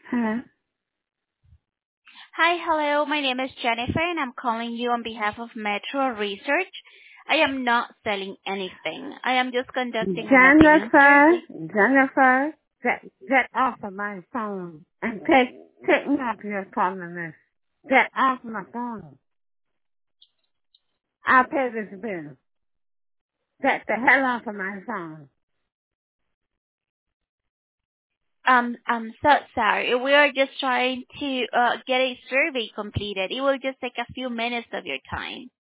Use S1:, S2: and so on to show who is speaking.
S1: Hello.
S2: Hi, hello. My name is Jennifer, and I'm calling you on behalf of Metro Research. I am not selling anything. I am just conducting an opinion
S1: Jennifer,
S2: survey.
S1: Jennifer, get off of my phone and take me off your phone list. Get off my phone. I'll pay this bill. Get the hell off of my phone.
S2: I'm so sorry. We are just trying to get a survey completed. It will just take a few minutes of your time.